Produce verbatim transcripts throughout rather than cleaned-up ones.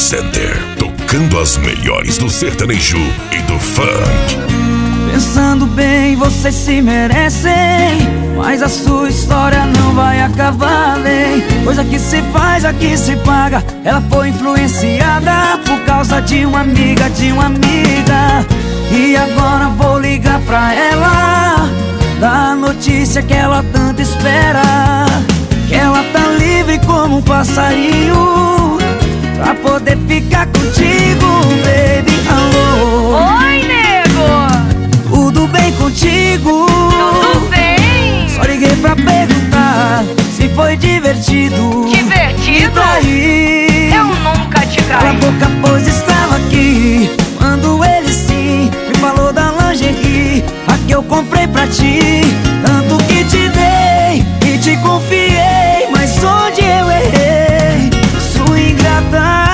Center, tocando as melhores do sertanejo e do funk. Pensando bem, vocês se merecem, mas a sua história não vai acabar bem. Coisa que se faz, aqui se paga. Ela foi influenciada por causa de uma amiga, de uma amiga. E agora vou ligar pra ela, dar a notícia que ela tanto espera, que ela tá livre como um passarinho, pra poder ficar contigo, baby. Alô? Oi, nego! Tudo bem contigo? Tudo bem? Só liguei pra perguntar se foi divertido. Divertido? Me trair. Eu nunca te Cala a traí. boca, pois estava aqui quando ele sim me falou da lingerie, a que eu comprei pra ti. Tanto que te dei e te confiei, mas onde eu errei, sua ingrata.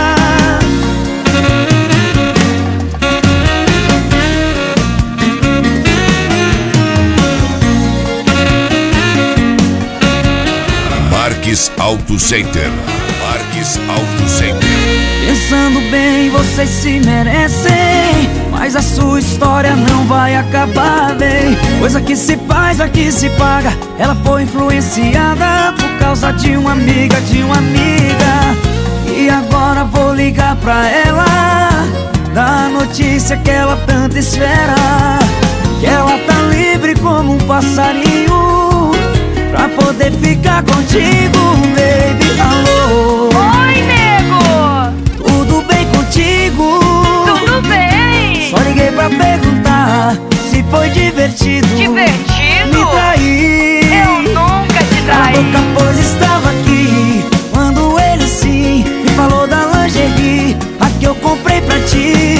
Marques Auto Center. Marques Auto Center. Pensando bem, vocês se merecem, mas a sua história não vai acabar bem. Coisa que se faz, aqui se paga. Ela foi influenciada por causa de uma amiga, de uma amiga. E agora vou ligar pra ela, dar a notícia que ela tanto espera, que ela tá livre como um passarinho, pra poder ficar contigo, baby. Alô? Oi, nego! Tudo bem contigo? Tudo bem? Só liguei pra perguntar se foi divertido. Divertido? Me trair. Eu nunca te Cala a traí. boca, pois estava aqui quando ele sim me falou da lingerie, a que eu comprei pra ti.